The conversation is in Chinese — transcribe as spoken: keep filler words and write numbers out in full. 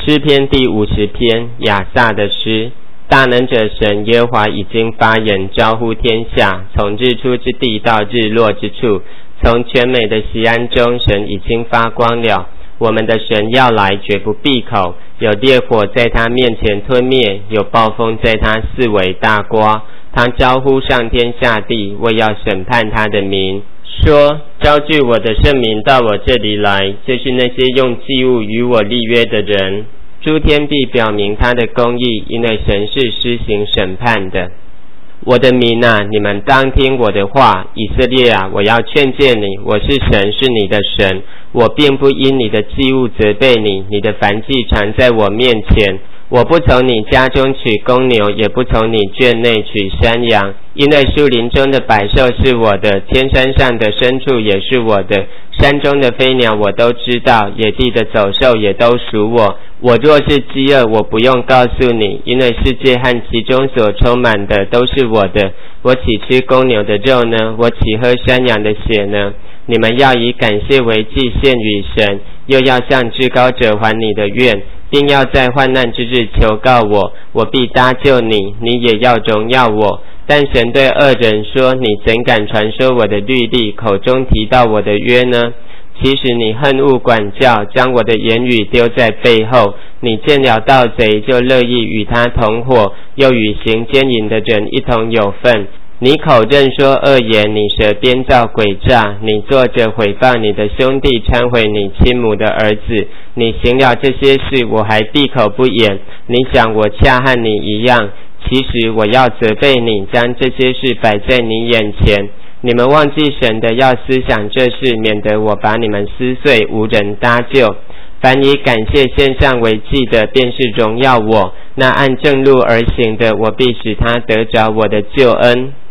诗篇第五十篇，亚萨的诗。大能者神耶和华已经发言，招呼天下，从日出之地到日落之处，从全美的锡安中，神已经发光了。我们的神要来，绝不闭口，有烈火在他面前吞灭，有暴风在他四围大刮。他招呼上天下地，为要审判他的民，说：招聚我的圣民到我这里来，就是那些用祭物与我立约的人。诸天必表明他的公义，因为神是施行审判的。我的民啊，你们当听我的话，以色列啊，我要劝诫你，我是神，是你的神，我并不因你的祭物责备你，你的燔祭常在我面前。我不从你家中取公牛，也不从你圈内取山羊，因为树林中的百兽是我的，天山上的牲畜也是我的，山中的飞鸟我都知道，野地的走兽也都属我。我若是饥饿，我不用告诉你，因为世界和其中所充满的都是我的。我岂吃公牛的肉呢？我岂喝山羊的血呢？你们要以感谢为祭献与神，又要向至高者还你的愿，并要在患难之日求告我，我必搭救你，你也要荣耀我。但神对恶人说：你怎敢传说我的律例，口中提到我的约呢？其实你恨恶管教，将我的言语丢在背后。你见了盗贼，就乐意与他同伙，又与行奸淫的人一同有份。你口认说恶言，你舌编造诡诈，你坐着毁谤你的兄弟，忏悔你亲母的儿子。你行了这些事，我还闭口不言。你想我恰和你一样，其实我要责备你，将这些事摆在你眼前。你们忘记神的，要思想这事，免得我把你们撕碎，无人搭救。凡以感谢献上为祭的，便是荣耀我；那按正路而行的，我必使他得着我的救恩。